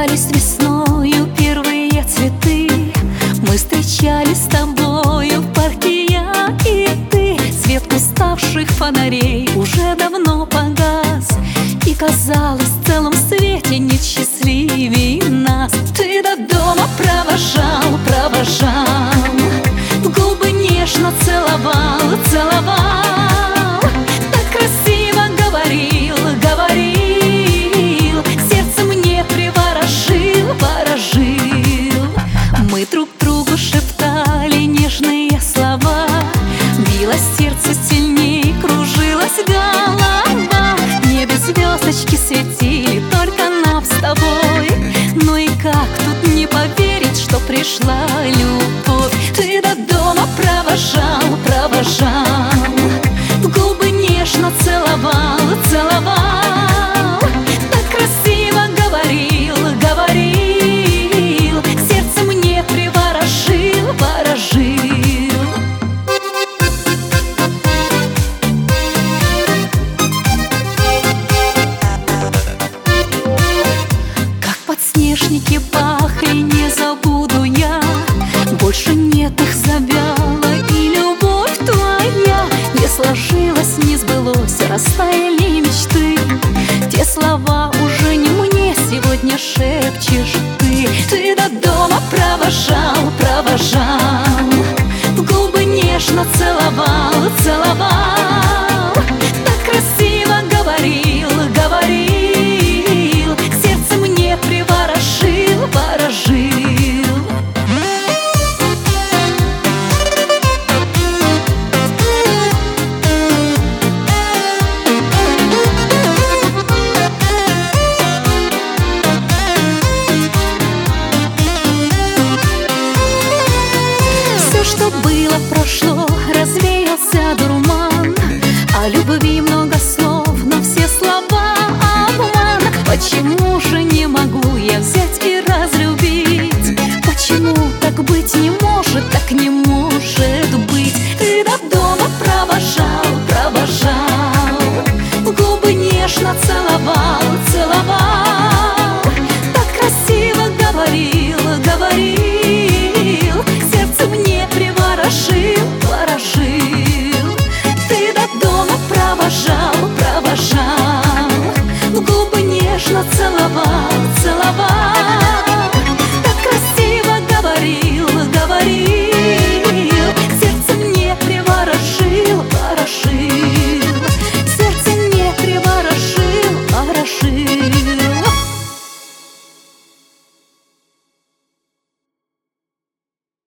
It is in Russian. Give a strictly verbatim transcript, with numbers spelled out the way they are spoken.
Распускались весною первые цветы. Мы встречались с тобою в парке, я и ты. Свет уставших фонарей уже давно погас, и казалось, в целом свете нет счастливее нас. Ты до дома провожал, провожал, в губы нежно целовал, целовал. Так красиво говорил, говорил, сердце мне приворожил, ворожил. Мы друг другу шептали нежные слова, билось сердце сильней, кружилась голова. В небе звездочки светили только нам с тобой. Ну и как тут не поверить, что пришла любовь? Ты до дома провожал, провожал, в губы нежно целовал, целовал. Так красиво говорил, говорил, сердце мне приворожил, ворожил. Как подснежники пахли, не забуду я. Больше нет их, завяла и любовь твоя. Не сложилось, не сбылось, растаяли мечты. Те слова уже не мне сегодня шепчешь ты. Ты до дома провожал, провожал, в губы нежно целовал, целовал.